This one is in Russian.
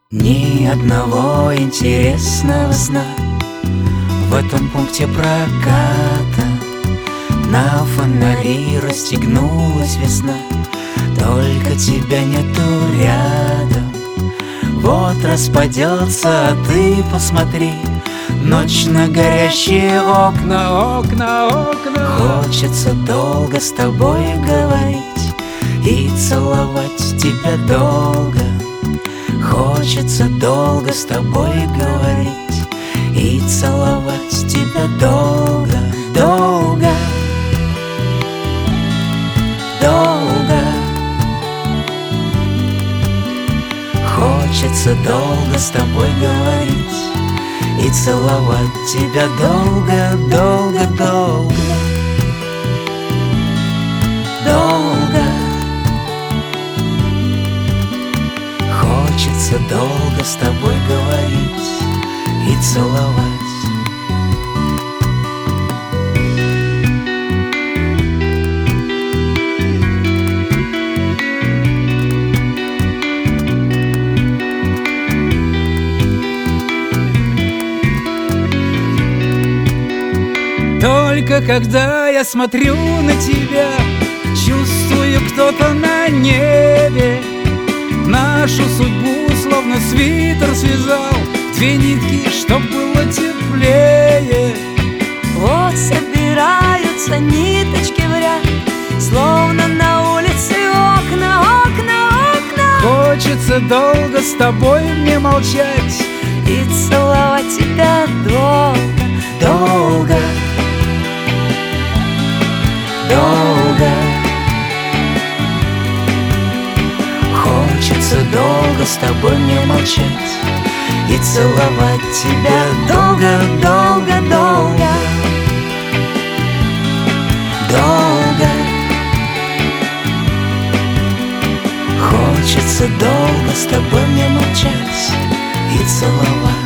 Ни одного интересного сна в этом пункте проката. На фонари расстегнулась весна, только тебя нету рядом. Вот распадется, а ты посмотри, ночь на горящие окна, окна, окна. Хочется долго с тобой говорить и целовать тебя долго. Хочется долго с тобой говорить и целовать тебя долго, долго, долго. Хочется долго с тобой говорить и целовать тебя долго, долго, долго, долго. Хочется долго с тобой говорить и целовать. Только когда я смотрю на тебя, чувствую, кто-то на небе нашу судьбу словно свитер связал, две нитки, чтоб было теплее. Вот собираются ниточки в ряд, словно на улице окна, окна, окна. Хочется долго с тобой мне молчать и целовать тебя долго, долго, долго. Хочется долго с тобой мне молчать и целовать тебя долго, долго, долго, долго. Хочется долго с тобой мне молчать и целовать.